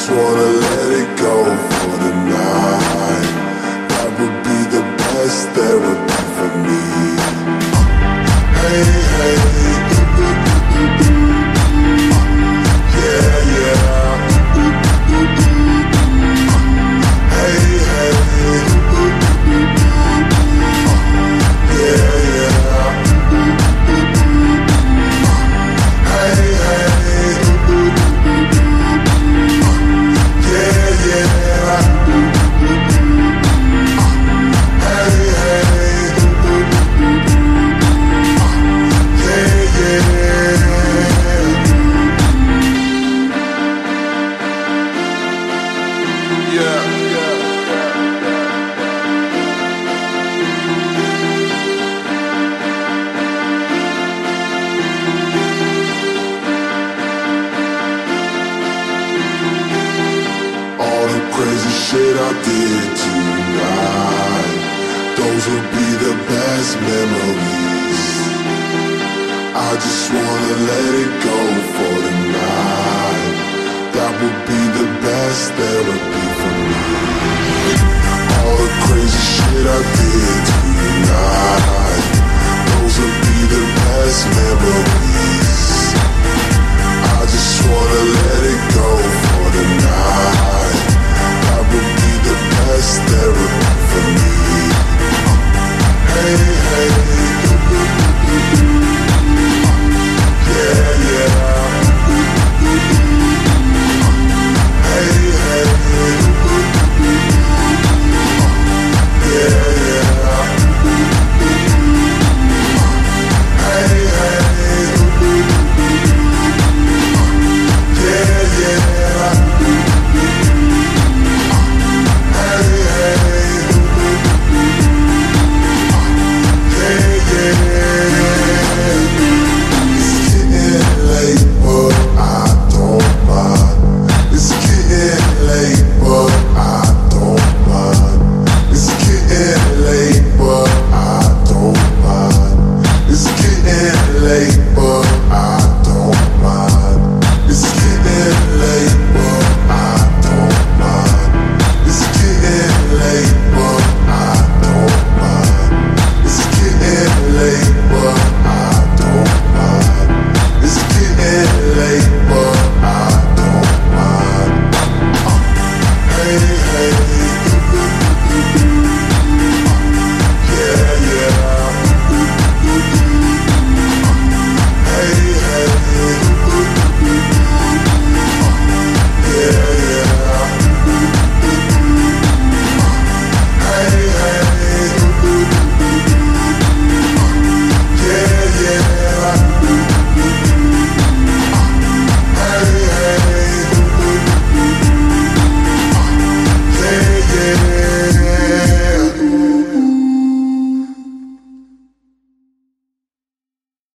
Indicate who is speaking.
Speaker 1: wanna let it go for the night. That would be the best therapy for me. Hey, hey, yeah, yeah. Hey, hey, yeah, yeah. Hey, hey, yeah, yeah. Hey, hey, yeah, yeah. All the crazy shit I did tonight, those will be the best memories. I just wanna let it go for the night. That would be the best therapy for me. All the crazy shit I did tonight, those will be the best memories. I just wanna let it